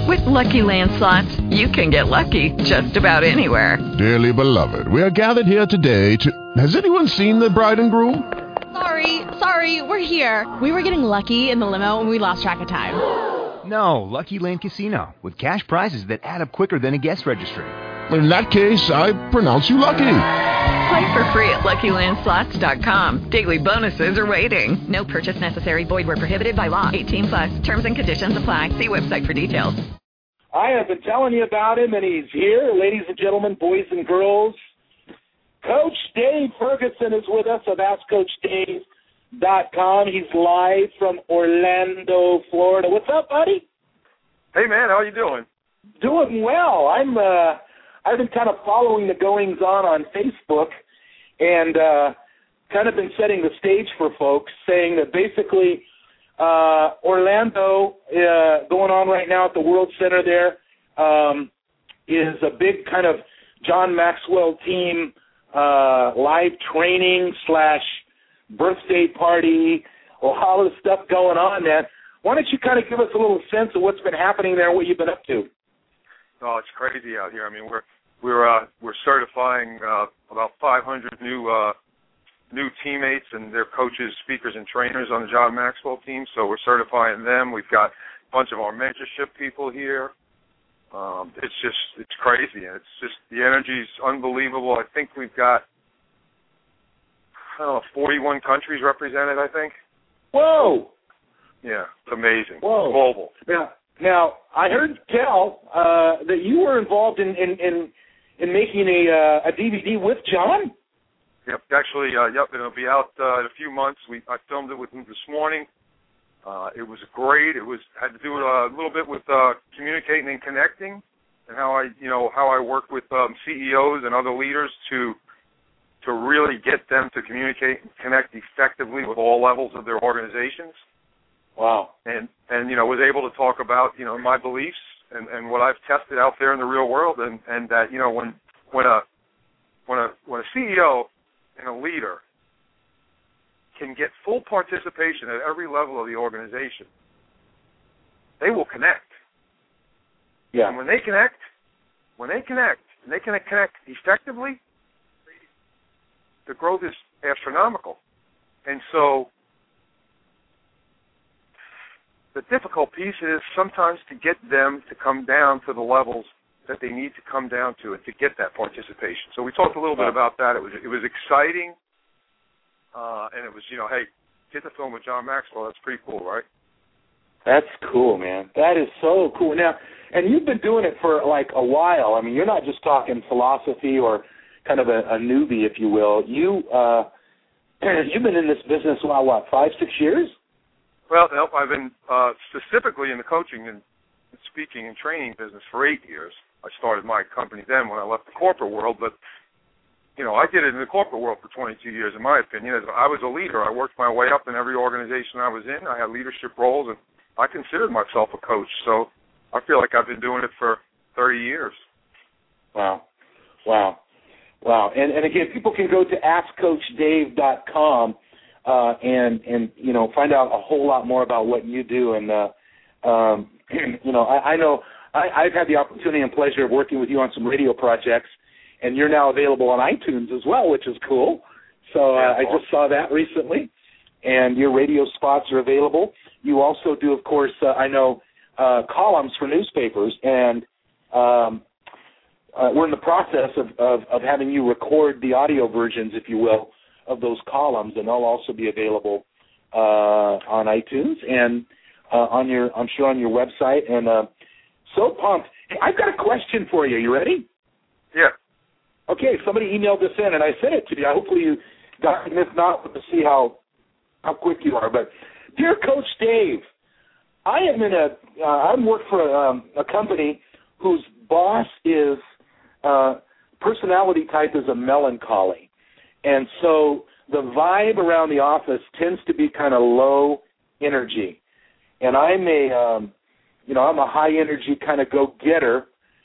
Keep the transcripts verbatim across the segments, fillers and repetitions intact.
With Lucky Land Slots, you can get lucky just about anywhere. Dearly beloved, we are gathered here today to... Has anyone seen the bride and groom? Sorry, sorry, we're here. We were getting lucky in the limo and we lost track of time. No, Lucky Land Casino, with cash prizes that add up quicker than a guest registry. In that case, I pronounce you lucky. Play for free at Lucky Land Slots dot com. Daily bonuses are waiting. No purchase necessary. Void where prohibited by law. eighteen plus. Terms and conditions apply. See website for details. I have been telling you about him, and he's here. Ladies and gentlemen, boys and girls, Coach Dave Ferguson is with us of Ask Coach Dave dot com. He's live from Orlando, Florida. What's up, buddy? Hey, man. How you doing? Doing well. I'm. Uh, I've been kind of following the goings-on on Facebook and uh, kind of been setting the stage for folks, saying that basically uh, Orlando, uh, going on right now at the World Center there, um, is a big kind of John Maxwell team uh, live training slash birthday party, a lot of stuff going on there. Why don't you kind of give us a little sense of what's been happening there and what you've been up to? Oh, it's crazy out here. I mean, we're we're uh, we're certifying uh, about five hundred new uh, new teammates and their coaches, speakers, and trainers on the John Maxwell team. So we're certifying them. We've got a bunch of our mentorship people here. Um, it's just it's crazy. It's just the energy's unbelievable. I think we've got I don't know forty-one countries represented. I think. Whoa. Yeah, it's amazing. Whoa. Global. Yeah. Now, I heard tell uh, that you were involved in in, in, in making a uh, a D V D with John. Yep, actually, uh, yep, it'll be out uh, in a few months. We I filmed it with him this morning. Uh, it was great. It was had to do uh, a little bit with uh, communicating and connecting, and how I you know how I work with um, C E Os and other leaders to to really get them to communicate and connect effectively with all levels of their organizations. Wow. And, and you know, was able to talk about, you know, my beliefs and, and what I've tested out there in the real world, and, and that, you know, when when a when a when a C E O and a leader can get full participation at every level of the organization, they will connect. Yeah. And when they connect, when they connect, and they can connect effectively, the growth is astronomical. And so the difficult piece is sometimes to get them to come down to the levels that they need to come down to and to get that participation. So we talked a little bit about that. It was it was exciting, uh, and it was, you know, hey, get the film with John Maxwell. That's pretty cool, right? That's cool, man. That is so cool. Now, and you've been doing it for like a while. I mean, you're not just talking philosophy or kind of a, a newbie, if you will. You uh, you've been in this business, well, what, five, six years? Well, no, I've been uh, specifically in the coaching and speaking and training business for eight years. I started my company then when I left the corporate world, but, you know, I did it in the corporate world for twenty-two years, in my opinion. As I was a leader. I worked my way up in every organization I was in. I had leadership roles, and I considered myself a coach. So I feel like I've been doing it for thirty years. Wow. Wow. Wow. And, and again, people can go to Ask Coach Dave dot com. Uh, and, and, you know, find out a whole lot more about what you do. And, uh, um, you know, I, I know I, I've had the opportunity and pleasure of working with you on some radio projects, and you're now available on iTunes as well, which is cool. So uh, I just saw that recently, and your radio spots are available. You also do, of course, uh, I know, uh, columns for newspapers, and um, uh, we're in the process of, of, of having you record the audio versions, if you will, of those columns, and they'll also be available uh, on iTunes and uh, on your, I'm sure, on your website. And uh, so pumped. Hey, I've got a question for you. You ready? Yeah. Okay. Somebody emailed this in, and I sent it to you. Hopefully you got it. If not, to see how how quick you are. But dear Coach Dave, I am in a uh, I work for um, a company whose boss is uh, personality type is a melancholy. And so the vibe around the office tends to be kind of low energy. And I'm a, um, you know, I'm a high energy kind of go-getter.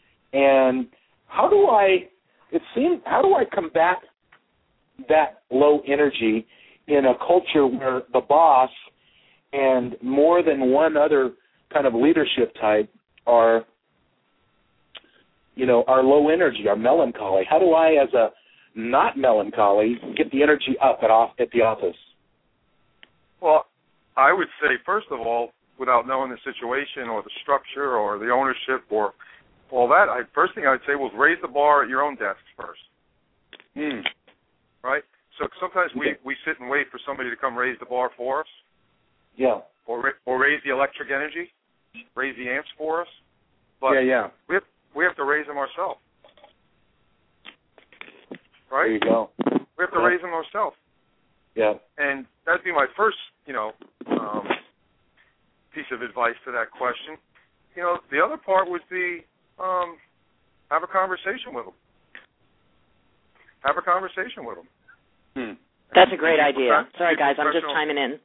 And how do I, it seems, how do I combat that low energy in a culture where the boss and more than one other kind of leadership type are you know, our low energy, our melancholy? How do I, as a not melancholy, get the energy up at off at the office? Well, I would say, first of all, without knowing the situation or the structure or the ownership or all that, I, first thing I'd say was raise the bar at your own desk first. Mm. Right? So sometimes we, we sit and wait for somebody to come raise the bar for us. Yeah. Or or raise the electric energy, raise the amps for us. But yeah, yeah. we have, we have to raise them ourselves. Right? There you go. We have to yeah. raise them ourselves. Yeah. And that'd be my first, you know, um, piece of advice to that question. You know, the other part would be um, have a conversation with them. Have a conversation with them. Hmm. That's a great idea. Prof- Sorry, guys, I'm just chiming in.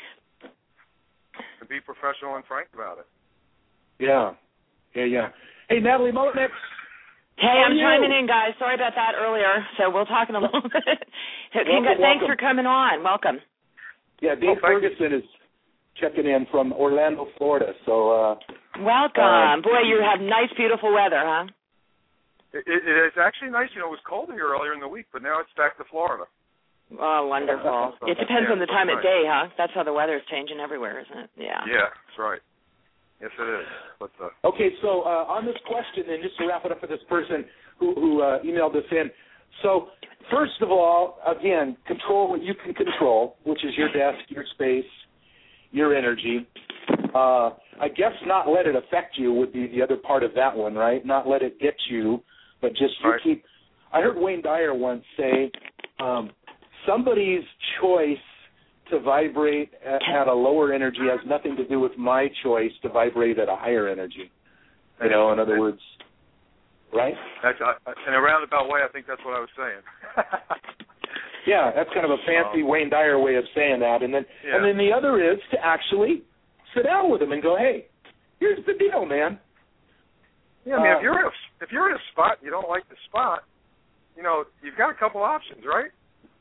And be professional and frank about it. Yeah. Yeah, yeah. Hey, Natalie Motenex. Hey, I'm chiming in, guys. Sorry about that earlier. So we'll talk in a little bit. welcome, Thanks welcome. for coming on. Welcome. Yeah, Dave oh, Ferguson is checking in from Orlando, Florida. So, uh, welcome. Uh, Boy, you have nice, beautiful weather, huh? It, it, it's actually nice. You know, it was cold here earlier in the week, but now it's back to Florida. Oh, wonderful. It depends yeah, on the time nice. of day, huh? That's how the weather's changing everywhere, isn't it? Yeah. Yeah, that's right. Yes, it is. But, uh, okay, so uh, on this question, and just to wrap it up for this person who, who uh, emailed us in, so first of all, again, control what you can control, which is your desk, your space, your energy. Uh, I guess not let it affect you would be the other part of that one, right? Not let it get you, but just you right. keep. I heard Wayne Dyer once say, um, somebody's choice to vibrate at, at a lower energy has nothing to do with my choice to vibrate at a higher energy. You know, in other words, right? That's uh, in a roundabout way. I think that's what I was saying. Yeah, that's kind of a fancy um, Wayne Dyer way of saying that. And then, yeah. and then the other is to actually sit down with them and go, "Hey, here's the deal, man." Yeah, I mean, uh, if you're in a, if you're in a spot and you don't like the spot, you know, you've got a couple options, right?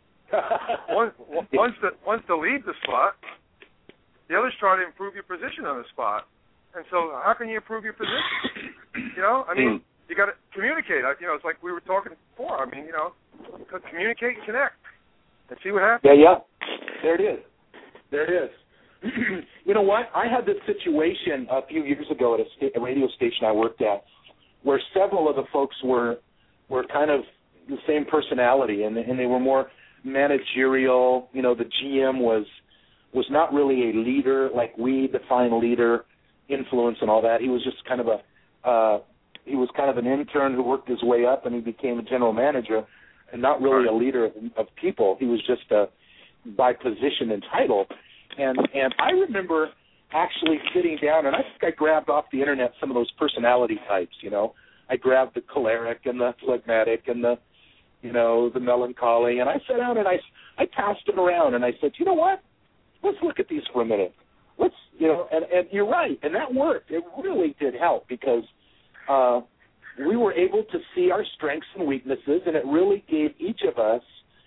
one, one's to one's to leave the spot. The other's trying to improve your position on the spot. And so, how can you improve your position? You know, I mean, you got to communicate. You know, it's like we were talking before. I mean, you know, communicate and connect, and see what happens. Yeah, yeah. There it is. There it is. You know what? I had this situation a few years ago at a, sta- a radio station I worked at, where several of the folks were were kind of the same personality, and and they were more managerial. You know, the G M was was not really a leader like we define leader, influence and all that. He was just kind of a uh, he was kind of an intern who worked his way up, and he became a general manager, and not really a leader of, of people. He was just a by position and title. And and I remember actually sitting down, and I think I grabbed off the internet some of those personality types. You know, I grabbed the choleric and the phlegmatic and the you know, the melancholy, and I sat down and I, I passed it around, and I said, you know what, let's look at these for a minute. Let's, you know, and, and you're right, and that worked. It really did help because uh, we were able to see our strengths and weaknesses, and it really gave each of us,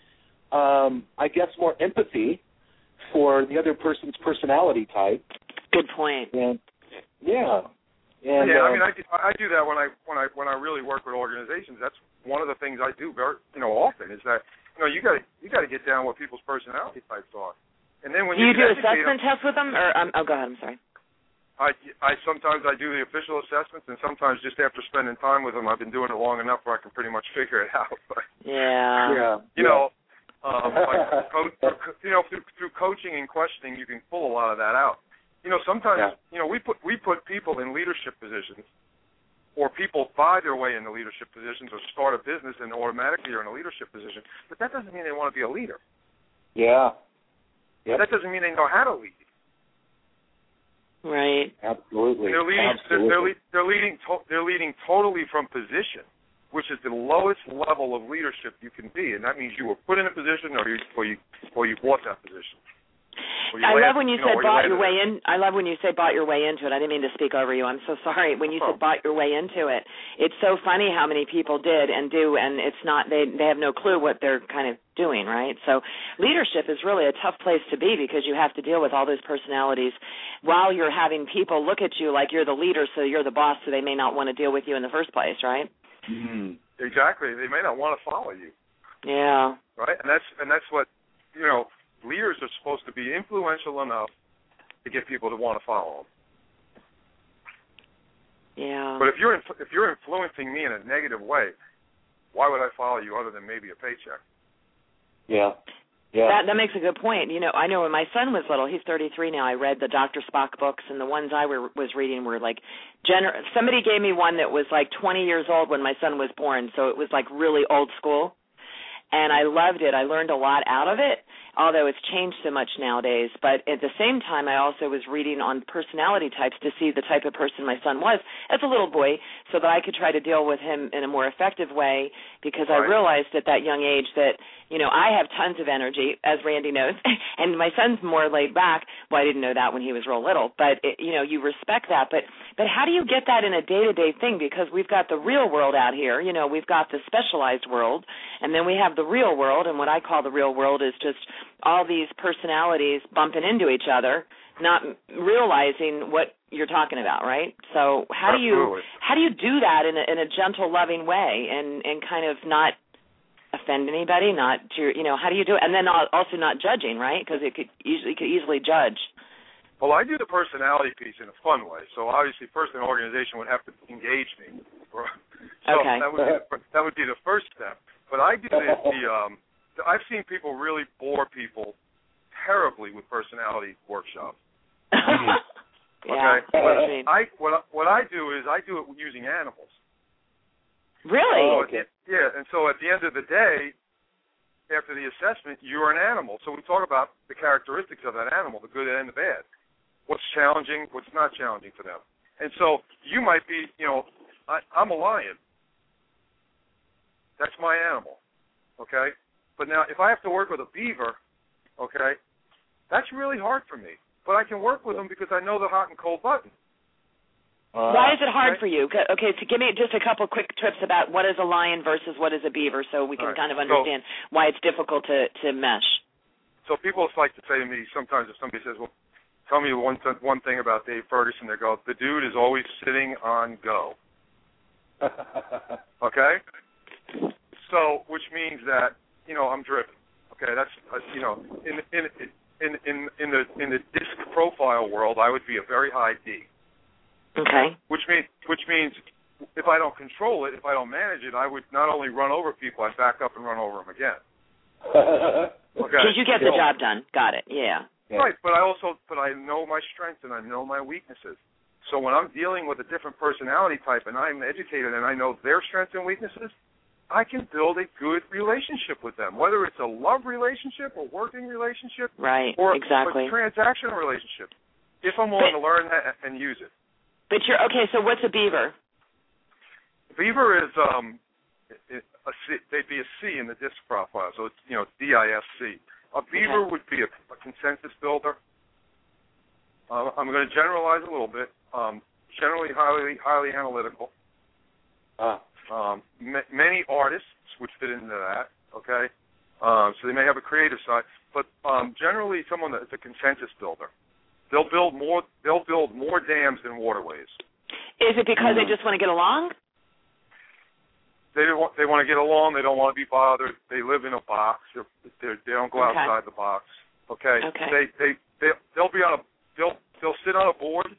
um, I guess, more empathy for the other person's personality type. Good point. And, yeah. And, yeah, uh, I mean, I do, I do that when I when I when I really work with organizations. That's one of the things I do very, you know, often is that you know you got to you got to get down what people's personality types are, and then when do you, you do them, assessment tests with them, or um, oh, go ahead. I'm sorry. I I sometimes I do the official assessments, and sometimes just after spending time with them, I've been doing it long enough where I can pretty much figure it out. But, yeah. Yeah. You know, um, like, co- you know, through, through coaching and questioning, you can pull a lot of that out. You know, sometimes, yeah. you know, we put we put people in leadership positions, or people buy their way into leadership positions or start a business and automatically are in a leadership position. But that doesn't mean they want to be a leader. Yeah. Yep. That doesn't mean they know how to lead. Right. Absolutely. They're leading. Absolutely. They're, they're, they're leading. To, they're leading totally from position, which is the lowest level of leadership you can be, and that means you were put in a position, or you, or you, or you bought that position. I love when you, you know, said bought you your way in. I love when you say bought your way into it. I didn't mean to speak over you. I'm so sorry. When you oh. said bought your way into it, it's so funny how many people did and do, and it's not they they have no clue what they're kind of doing, right? So leadership is really a tough place to be because you have to deal with all those personalities while you're having people look at you like you're the leader, so you're the boss, so they may not want to deal with you in the first place, right? Mm. Exactly. They may not want to follow you. Yeah. Right? And that's and that's what, you know, leaders are supposed to be influential enough to get people to want to follow them. Yeah. But if you're inf- if you're influencing me in a negative way, why would I follow you other than maybe a paycheck? Yeah. Yeah. That that makes a good point. You know, I know when my son was little, he's thirty-three now, I read the Doctor Spock books, and the ones I were, was reading were like, gener- somebody gave me one that was like twenty years old when my son was born, so it was like really old school. And I loved it. I learned a lot out of it, although it's changed so much nowadays. But at the same time, I also was reading on personality types to see the type of person my son was as a little boy so that I could try to deal with him in a more effective way, because Right. I realized at that young age that, you know, I have tons of energy, as Randy knows, and my son's more laid back. Well, I didn't know that when he was real little, but, it, you know, you respect that. But, but how do you get that in a day-to-day thing? Because we've got the real world out here. You know, we've got the specialized world, and then we have the real world, and what I call the real world is just all these personalities bumping into each other, not realizing what you're talking about, right? So how do you Absolutely. how do you do that in a, in a gentle, loving way, and, and kind of not offend anybody, not to, you know, how do you do it? And then also not judging, right? Because it could easily could easily judge. Well, I do the personality piece in a fun way. So obviously, first an organization would have to engage me. So Okay. that would be the, that would be the first step. But I do the, the um, I've seen people really bore people terribly with personality workshops. Yeah, Okay. I know what What you mean. I what I- what I do is I do it using animals. Really? So at the- yeah, and so at the end of the day, after the assessment, you're an animal. So we talk about the characteristics of that animal, the good and the bad. What's challenging, what's not challenging for them. And so you might be, you know, I, I'm a lion. That's my animal, okay? But now if I have to work with a beaver, okay, that's really hard for me. But I can work with them because I know the hot and cold button. Uh, Why is it hard okay. for you? Okay, so give me just a couple quick tips about what is a lion versus what is a beaver, so we can All right. kind of So- understand why it's difficult to, to mesh. So people like to say to me sometimes if somebody says, well, tell me one, th- one thing about Dave Ferguson, they go, the dude is always sitting on go. Okay? So, which means that, you know, I'm driven. Okay, that's, uh, you know, in, in, in, in, in the in the disc profile world, I would be a very high D. Okay. Which means, which means if I don't control it, if I don't manage it, I would not only run over people, I'd back up and run over them again. Okay. Because you get the job done. Got it. Yeah. Yeah. Right, but I also, but I know my strengths and I know my weaknesses. So when I'm dealing with a different personality type and I'm educated and I know their strengths and weaknesses, I can build a good relationship with them, whether it's a love relationship, a working relationship, Right. or exactly. a transactional relationship, if I'm willing But- to learn that and use it. But you're okay. So what's a beaver? Beaver is um, it, a C, they'd be a C in the disc profile, so it's, you know, D I S C. A beaver Okay. would be a, a consensus builder. Uh, I'm going to generalize a little bit. Um, generally, highly highly analytical. Ah. Um, m- many artists would fit into that. Okay, um, so they may have a creative side, but um, generally, someone that's a consensus builder. They'll build more. They'll build more dams than waterways. Is it because Mm. they just want to get along? They don't want, they want to get along. They don't want to be bothered. They live in a box. They're, they're, they don't go Okay. outside the box. Okay. Okay. They they they they'll be on a they'll they'll sit on a board.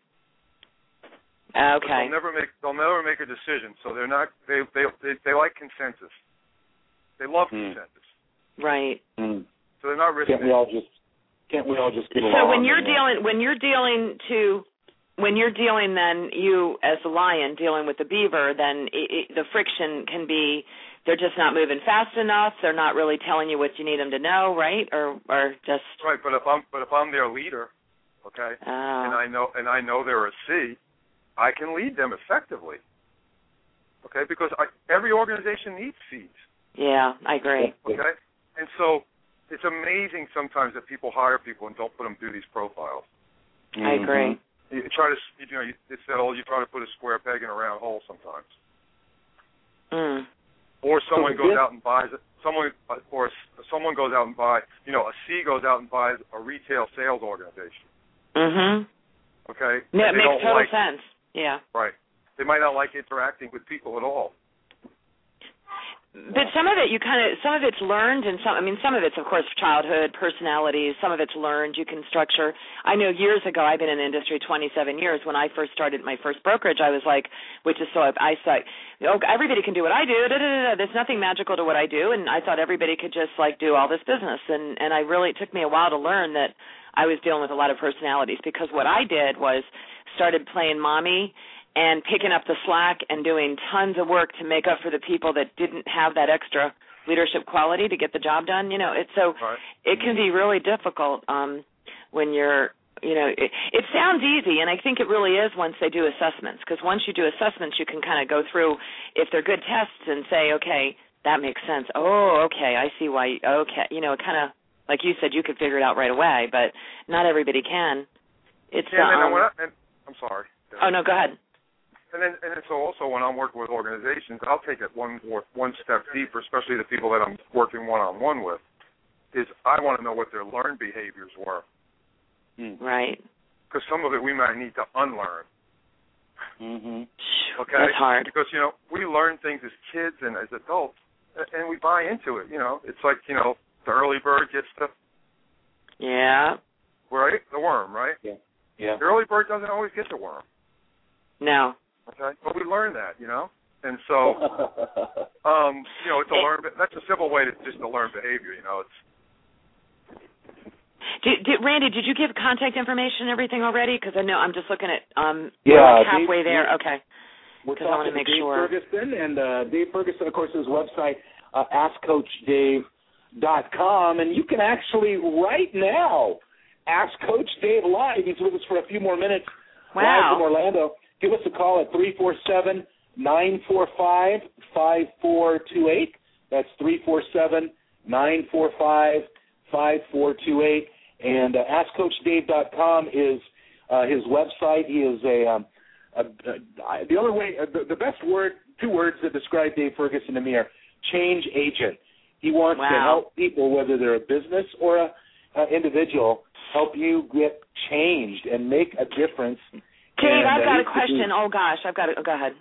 But Okay. they'll never make they'll never make a decision. So they're not they they they, they like consensus. They love Hmm. consensus. Right. Mm. So they're not risking. Can't we all just can't we all just get along? So when you're and, uh, dealing when you're dealing to when you're dealing then you as a lion dealing with the beaver, then it, it, the friction can be they're just not moving fast enough. They're not really telling you what you need them to know, right? Or or just Right, but if I'm but if I'm their leader, okay, oh. and I know and I know they're a C, I can lead them effectively. Okay, because I, every organization needs Cs. Yeah, I agree. Okay, and so it's amazing sometimes that people hire people and don't put them through these profiles. I agree. You try to, you know, you, it's that old, you try to put a square peg in a round hole sometimes. Mm. Or someone So goes this- out and buys it. Someone, or someone goes out and buys, you know, a C goes out and buys a retail sales organization. Mhm. Okay. No, it And they makes don't total like, sense. Yeah. Right. They might not like interacting with people at all. But some of it you kind of, some of it's learned, and some, I mean, some of it's, of course, childhood, personalities. Some of it's learned. You can structure. I know years ago, I've been in the industry twenty-seven years. When I first started my first brokerage, I was like, which is so, I said, oh, everybody can do what I do. Da, da, da, da. There's nothing magical to what I do, and I thought everybody could just, like, do all this business. And, and I really, it took me a while to learn that I was dealing with a lot of personalities, because what I did was started playing mommy and picking up the slack and doing tons of work to make up for the people that didn't have that extra leadership quality to get the job done. You know, it's so right. It can be really difficult um, when you're, you know, it, it sounds easy, and I think it really is once they do assessments, because once you do assessments, you can kind of go through, if they're good tests, and say, okay, that makes sense. Oh, okay, I see why. Okay, you know, kind of, like you said, you could figure it out right away, but not everybody can. It's yeah, um, and when I, and, I'm sorry. Oh, no, go ahead. And then, and so also when I'm working with organizations, I'll take it one more, one step deeper, especially the people that I'm working one-on-one with, is I want to know what their learned behaviors were. Right. Because some of it we might need to unlearn. Mm-hmm. Okay? That's hard. Because, you know, we learn things as kids and as adults, and we buy into it, you know. It's like, you know, the early bird gets the... Yeah. Right? The worm, right? Yeah. Yeah. The early bird doesn't always get the worm. No. Okay, but we learn that, you know, and so, um, you know, it's a learn. That's a simple way to just to learn behavior, you know. It's. Did, did, Randy, did you give contact information and everything already? Because I know I'm just looking at um, yeah, halfway Dave, there. Dave, okay. Because I want to make Dave sure. Ferguson and uh, Dave Ferguson, of course, his website, uh, ask coach dave dot com, and you can actually right now ask Coach Dave live. He's with us for a few more minutes. Wow. Live from Orlando. Give us a call at three four seven, nine four five, five four two eight. That's three four seven, nine four five, five four two eight. And uh, ask coach dave dot com is uh, his website. He is a, um, a, a the only way, uh, the, the best word, two words that describe Dave Ferguson to me are change agent. He wants wow. to help people, whether they're a business or a, a individual, help you get changed and make a difference. Dave, I've uh, got a question. Oh, gosh, I've got to – go ahead.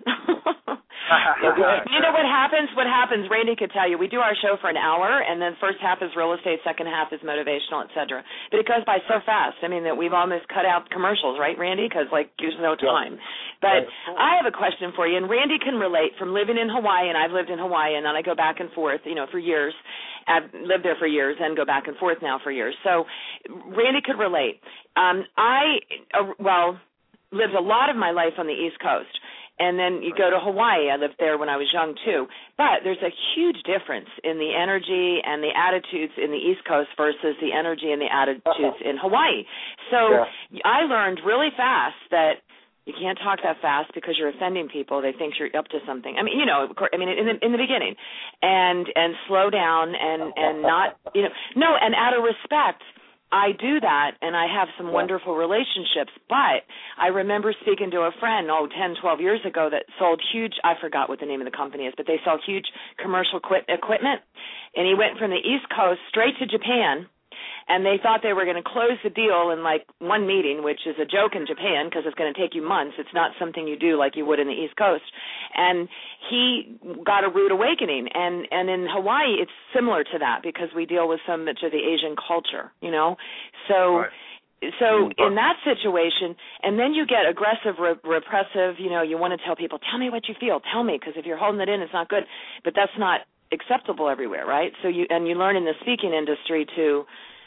You know what happens? What happens, Randy could tell you, we do our show for an hour, and then first half is real estate, second half is motivational, et cetera. But it goes by so fast. I mean, that we've almost cut out commercials, right, Randy? Because, like, there's no time. But I have a question for you, and Randy can relate from living in Hawaii, and I've lived in Hawaii, and then I go back and forth, you know, for years. I've lived there for years and go back and forth now for years. So Randy could relate. Um, I, uh, well – lived a lot of my life on the East Coast. And then you go to Hawaii. I lived there when I was young, too. But there's a huge difference in the energy and the attitudes in the East Coast versus the energy and the attitudes in Hawaii. So yeah. I learned really fast that you can't talk that fast because you're offending people. They think you're up to something. I mean, you know, I mean, in the, in the beginning. And and slow down and, and not, you know, no, and out of respect, I do that, and I have some wonderful relationships, but I remember speaking to a friend, oh, ten, twelve years ago that sold huge, I forgot what the name of the company is, but they sell huge commercial equi- equipment, and he went from the East Coast straight to Japan, and they thought they were going to close the deal in, like, one meeting, which is a joke in Japan because it's going to take you months. It's not something you do like you would in the East Coast. And he got a rude awakening. And, and in Hawaii, it's similar to that because we deal with so much of the Asian culture, you know. So... Right. So in that situation, and then you get aggressive, re- repressive, you know, you want to tell people, tell me what you feel, tell me, because if you're holding it in, it's not good. But that's not acceptable everywhere, right? So you and you learn in the speaking industry to,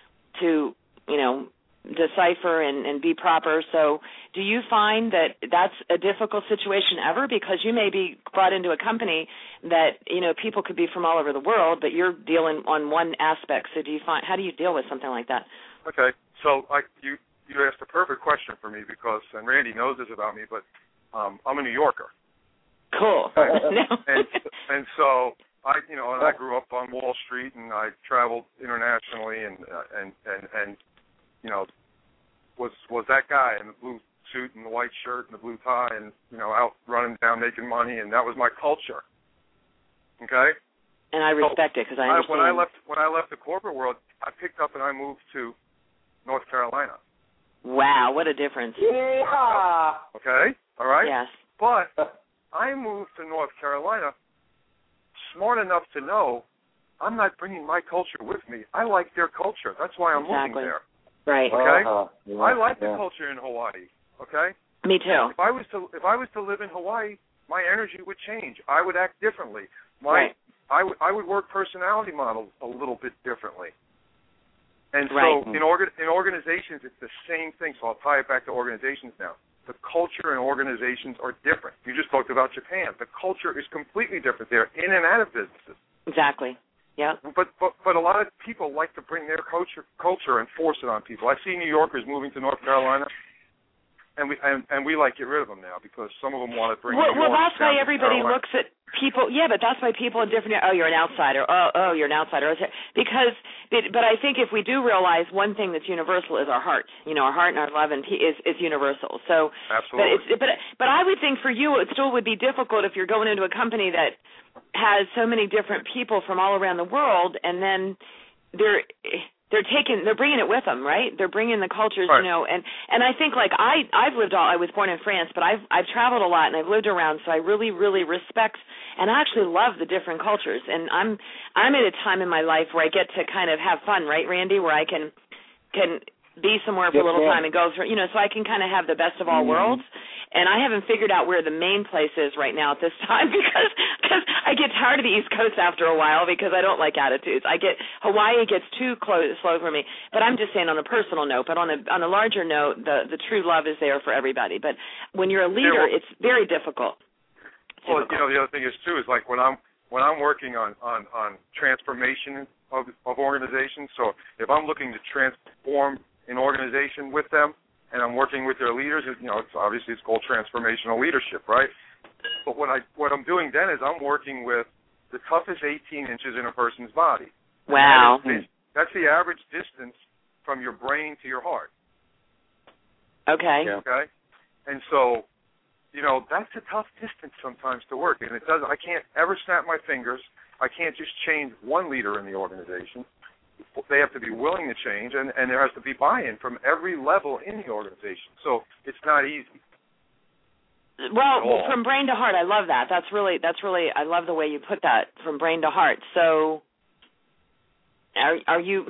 to you know, decipher and, and be proper. So do you find that that's a difficult situation ever? Because you may be brought into a company that, you know, people could be from all over the world, but you're dealing on one aspect. So do you find, how do you deal with something like that? Okay. So I, you you asked a perfect question for me because, and Randy knows this about me, but um, I'm a New Yorker. Cool. And, and and so I, you know, and I grew up on Wall Street, and I traveled internationally, and uh, and and and you know, was was that guy in the blue suit and the white shirt and the blue tie, and you know, out running down making money, and that was my culture. Okay. And I respect so it because I understand. When I left when I left the corporate world, I picked up and I moved to North Carolina. Wow, what a difference. Yeah. Okay, all right? Yes. But I moved to North Carolina smart enough to know I'm not bringing my culture with me. I like their culture. That's why I'm exactly. moving there. Right. Okay. Uh-huh. Yeah, I like yeah. the culture in Hawaii. Okay. Me too. If I was to if I was to live in Hawaii, my energy would change. I would act differently. My right. I would I would work personality models a little bit differently. And so right. in organ in organizations, it's the same thing. So I'll tie it back to organizations now. The culture in organizations are different. You just talked about Japan. The culture is completely different there, in and out of businesses. Exactly. Yeah. But but but a lot of people like to bring their culture culture and force it on people. I see New Yorkers moving to North Carolina, and we and, and we like get rid of them now because some of them want to bring. Well, New well York that's why down to everybody Carolina. looks at people. Yeah, but that's why people in different. Oh, you're an outsider. Oh, oh, you're an outsider. Because, but I think if we do realize one thing that's universal is our heart. You know, our heart and our love and is is universal. So, absolutely. But it's but but I would think for you it still would be difficult if you're going into a company that has so many different people from all around the world, and then they're they're taking they're bringing it with them, right? They're bringing the cultures, right. you know. And and I think like I I've lived all I was born in France, but I've I've traveled a lot and I've lived around, so I really really respect and I actually love the different cultures. And I'm I'm at a time in my life where I get to kind of have fun, right, Randy? Where I can can be somewhere for yes, a little ma'am. time and go through, you know, so I can kind of have the best of all mm-hmm. worlds. And I haven't figured out where the main place is right now at this time because cause I get tired of the East Coast after a while because I don't like attitudes. I get Hawaii gets too close, slow for me. But I'm just saying on a personal note. But on a on a larger note, the the true love is there for everybody. But when you're a leader, it's very difficult. Well, difficult. you know, the other thing is too is like when I'm when I'm working on on on transformation of of organizations. So if I'm looking to transform an organization with them, and I'm working with their leaders, you know, it's obviously it's called transformational leadership, right? But what I what I'm doing then is I'm working with the toughest eighteen inches in a person's body. Wow. That is, that's the average distance from your brain to your heart. Okay. Okay. And so, you know, that's a tough distance sometimes to work, and it does. I can't ever snap my fingers. I can't just change one leader in the organization. They have to be willing to change, and, and there has to be buy-in from every level in the organization. So it's not easy. Well, from brain to heart, I love that. That's really, that's really, I love the way you put that, from brain to heart. So, are are you?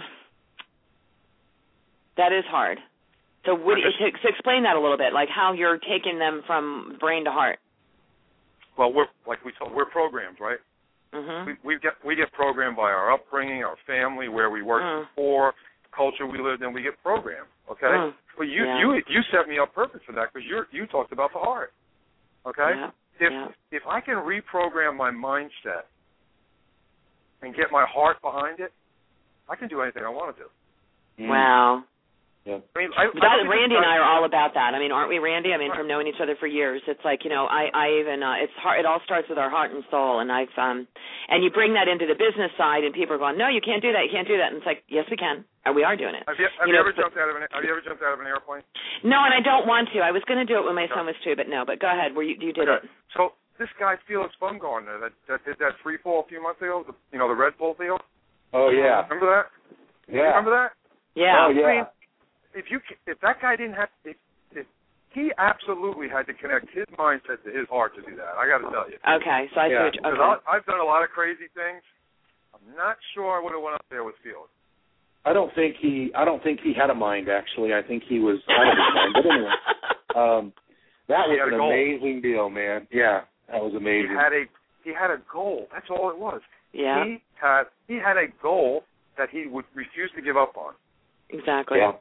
That is hard. So, would you, to, to explain that a little bit, like how you're taking them from brain to heart. Well, we're like we told, we're programmed, right? Mm-hmm. We, we get we get programmed by our upbringing, our family, where we worked mm. before, culture we lived in. We get programmed, okay? Mm. But you yeah. you you set me up perfect for that because you you talked about the heart, okay? Yeah. If yeah. if I can reprogram my mindset and get my heart behind it, I can do anything I want to do. Mm. Wow. Yeah. I mean, I, that, I Randy and I are all about that. I mean, aren't we, Randy? I mean, from knowing each other for years, it's like, you know, I, I even uh, it's hard. It all starts with our heart and soul, and I've um, and you bring that into the business side, and people are going, no, you can't do that, you can't do that, and it's like, yes, we can, and we are doing it. Have you, have you, you know, ever but, jumped out of an Have you ever jumped out of an airplane? No, and I don't want to. I was going to do it when my son was two, but no. But go ahead. Where you you did okay. it? So this guy Felix Baumgartner that that did that free fall a few months ago, the, you know, the Red Bull deal. Oh yeah. Remember that? Yeah. Remember that? Yeah. Oh yeah. I mean, if you if that guy didn't have if, if he absolutely had to connect his mindset to his heart to do that. I got to tell you. Okay, so I yeah. see. What you, okay. I, I've done a lot of crazy things. I'm not sure I would have went up there with Felix. I don't think he. I don't think he had a mind. Actually, I think he was out of his mind. But anyway, um, that was an amazing deal, man. Yeah, that was amazing. He had a he had a goal. That's all it was. Yeah. He had he had a goal that he would refuse to give up on. Exactly. Yeah.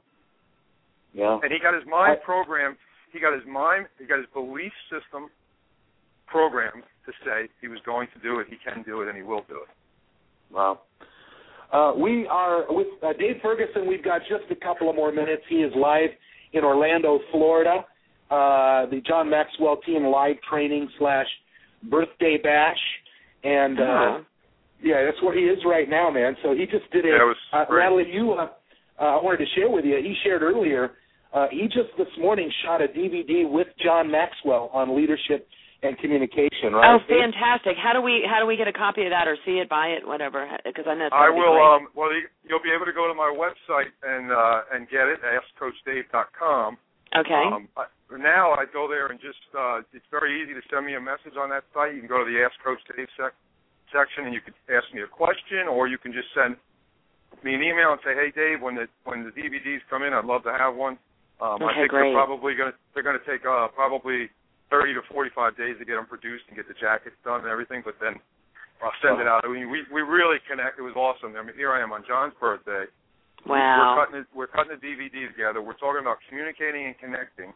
Yeah. And he got his mind I, programmed. He got his mind. He got his belief system programmed to say he was going to do it. He can do it, and he will do it. Wow. Uh, we are with uh, Dave Ferguson. We've got just a couple of more minutes. He is live in Orlando, Florida. Uh, the John Maxwell Team live training slash birthday bash, and uh, oh. yeah, that's where he is right now, man. So he just did it. Yeah, it was uh, great. Natalie, you, uh, uh, I wanted to share with you. He shared earlier. Uh, he just this morning shot a D V D with John Maxwell on leadership and communication. Right? Oh, fantastic! How do we how do we get a copy of that or see it, buy it, whatever? Because I know. I will. Um, well, you'll be able to go to my website and uh, and get it. ask coach dave dot com. Okay. Um, I, now I go there and just uh, it's very easy to send me a message on that site. You can go to the Ask Coach Dave sec- section, and you could ask me a question, or you can just send me an email and say, "Hey, Dave, when the when the D V Ds come in, I'd love to have one." Um, okay, I think great. they're probably going to they're going to take uh, probably thirty to forty-five days to get them produced and get the jackets done and everything, but then I'll send it out. I mean, we we really connect. It was awesome. I mean, here I am on John's birthday. Wow. We're cutting it, we're cutting the D V D together. We're talking about communicating and connecting.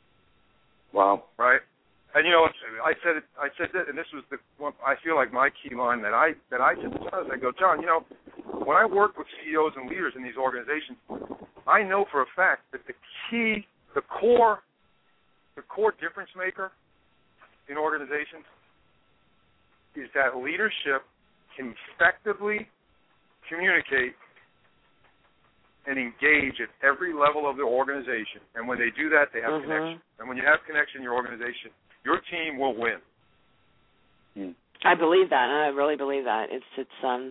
Wow. Right. And you know, I said it, I said that, and this was the one, I feel like my key line that I that I said to John. I go, John, you know, when I work with C E Os and leaders in these organizations, I know for a fact that the key, the core, the core difference maker in organizations is that leadership can effectively communicate and engage at every level of the organization. And when they do that, they have mm-hmm. connection. And when you have connection in your organization, your team will win. Hmm. I believe that. I really believe that. It's it's um,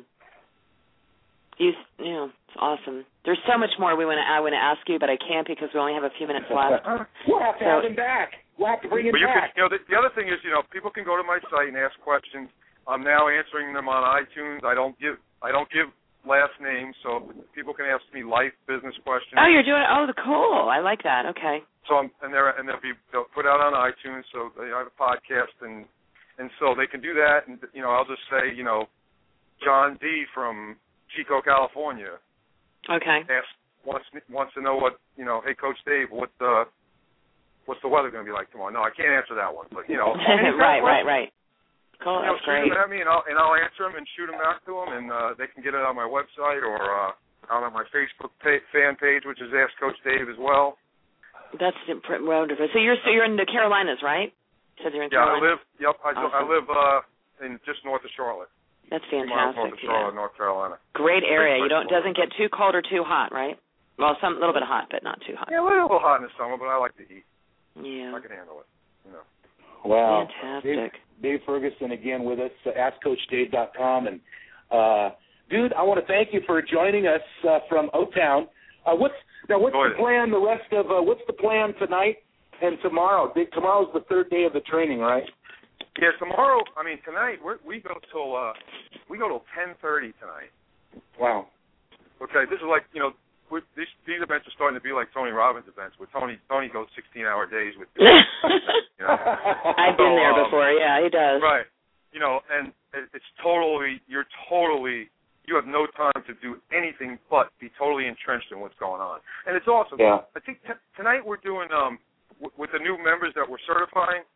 you you know, it's awesome. There's so much more we want to I want to ask you, but I can't because we only have a few minutes left. We'll have to so, have him back. We'll have to bring him but you back. Can, you know, the, the other thing is, you know, people can go to my site and ask questions. I'm now answering them on iTunes. I don't give I don't give last names, so people can ask me life, business questions. Oh, you're doing oh, cool. I like that. Okay. So I'm, and they're and they'll be they'll put out on iTunes. So they have a podcast, and and so they can do that. And you know, I'll just say, you know, John D from Chico, California. Okay. Asks wants wants to know what you know. Hey, Coach Dave, what the what's the weather going to be like tomorrow? No, I can't answer that one. But you know, right, right, right. Cool. You know, That's shoot great. them at me, and I'll and I'll answer them and shoot them back to them, and uh, they can get it on my website or uh, out on my Facebook pa- fan page, which is Ask Coach Dave as well. That's wonderful. So you're so you're in the Carolinas, right? So you're in yeah, Carolina? I live. Yep, I, awesome. I live uh, in just north of Charlotte. That's Two miles fantastic. north of Charlotte, Yeah. North Carolina. Great area. You don't doesn't get too cold or too hot, right? Well, some a little bit hot, but not too hot. Yeah, a little hot in the summer, but I like to eat. Yeah. I can handle it. You know. Wow. Fantastic. Dave, Dave Ferguson again with us, uh, ask coach dave dot com. And, uh, dude, I want to thank you for joining us uh, from O-Town. Uh, what's Now, what's Enjoy the plan the rest of, uh, what's the plan tonight and tomorrow? Tomorrow's the third day of the training, right? Yeah, tomorrow, I mean, tonight, we're, we go till, uh, we go till ten thirty tonight. Wow. Okay, this is like, you know, we're, these, these events are starting to be like Tony Robbins events, where Tony Tony goes sixteen-hour days with you know? I've been so, there um, before. Yeah, he does. Right. You know, and it's totally, you're totally, you have no time to do anything but be totally entrenched in what's going on. And it's awesome. Yeah. I think t- tonight we're doing, um, w- with the new members that we're certifying,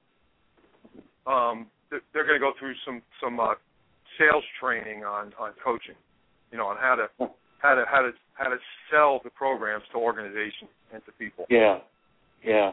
um, th- they're going to go through some, some uh, sales training on, on coaching, you know, on how to, how to, how to, how to sell the programs to organizations and to people. Yeah. Yeah.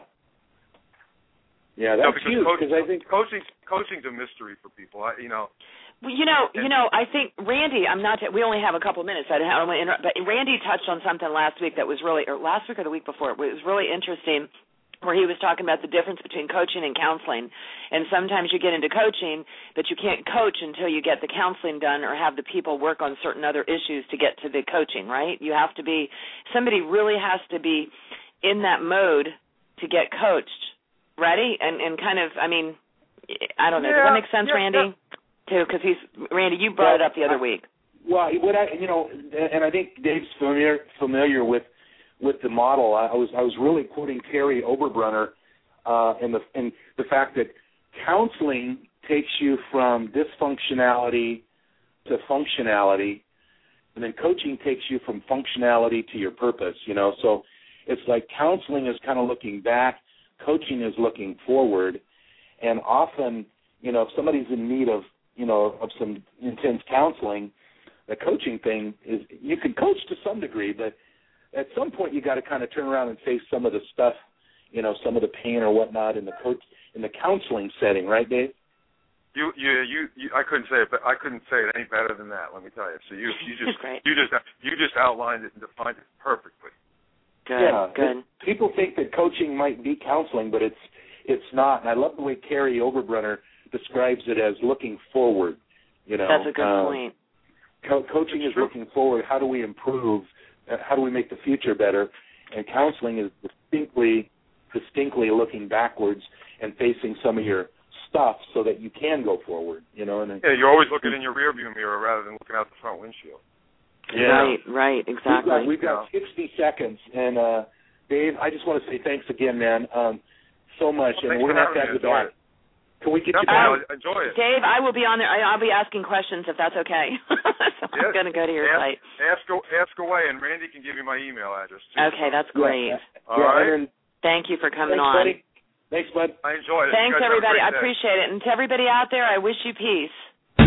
Yeah, that's you know, huge because I think coaching coaching's a mystery for people. I, you know, Well, you know, you know, I think Randy. I'm not. We only have a couple of minutes. I don't want to interrupt, but Randy touched on something last week that was really, or last week or the week before. It was really interesting, where he was talking about the difference between coaching and counseling. And sometimes you get into coaching, but you can't coach until you get the counseling done or have the people work on certain other issues to get to the coaching. Right? You have to be. Somebody really has to be in that mode to get coached. Ready? And and kind of, I mean, I don't know. Yeah, Does that make sense, yeah, Randy? yeah. Too, because he's Randy. You brought well, it up the other I, week. Well, what I, you know, and I think Dave's familiar familiar with with the model. I was I was really quoting Terry Oberbrunner, uh, and the and the fact that counseling takes you from dysfunctionality to functionality, and then coaching takes you from functionality to your purpose. You know, so it's like counseling is kind of looking back. Coaching is looking forward, and often, you know, if somebody's in need of, you know, of some intense counseling, the coaching thing is you can coach to some degree, but at some point you got to kind of turn around and face some of the stuff, you know, some of the pain or whatnot in the coach in the counseling setting, right, Dave? You, you, you, you, I couldn't say it, but I couldn't say it any better than that. Let me tell you. So you, you just, you just, you just outlined it and defined it perfectly. Good, yeah, good. People think that coaching might be counseling, but it's it's not. And I love the way Terry Oberbrunner describes it as looking forward. You know, that's a good um, point. Co- coaching is looking forward. How do we improve? Uh, how do we make the future better? And counseling is distinctly, distinctly looking backwards and facing some of your stuff so that you can go forward. You know, and yeah, you're always looking in your rearview mirror rather than looking out the front windshield. Yeah. Right, right, exactly. We've got, we've got sixty seconds, and uh, Dave, I just want to say thanks again, man, um, so much, well, and we're gonna have to have you back. Can we get you back? Um, enjoy it. Dave, I will be on there. I, I'll be asking questions if that's okay. so yes. I'm going to go to your ask, site. Ask, ask away, and Randy can give you my email address, too. Okay, that's great. Yeah. All yeah, right. Then, Thank you for coming thanks, on. Buddy. Thanks, bud. I enjoyed it. Thanks, everybody. I day. appreciate it. And to everybody out there, I wish you peace.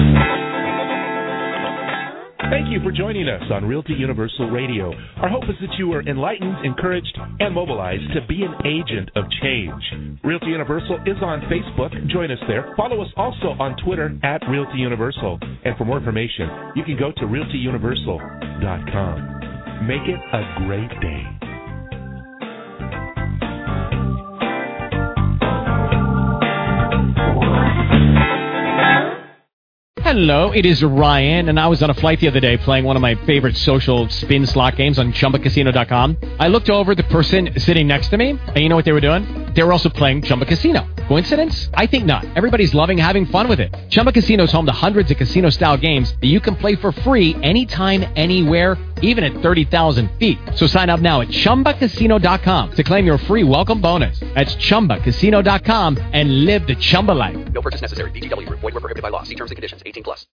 Thank you for joining us on Realty Universal Radio. Our hope is that you are enlightened, encouraged, and mobilized to be an agent of change. Realty Universal is on Facebook. Join us there. Follow us also on Twitter at Realty Universal. And for more information, you can go to realty universal dot com. Make it a great day. Hello, it is Ryan, and I was on a flight the other day playing one of my favorite social spin slot games on Chumba Casino dot com. I looked over at the person sitting next to me, and you know what they were doing? They were also playing Chumba Casino. Coincidence? I think not. Everybody's loving having fun with it. Chumba Casino is home to hundreds of casino-style games that you can play for free anytime, anywhere, even at thirty thousand feet. So sign up now at Chumba Casino dot com to claim your free welcome bonus. That's Chumba Casino dot com and live the Chumba life. No purchase necessary. V G W. Void where prohibited by law. See terms and conditions. eighteen plus.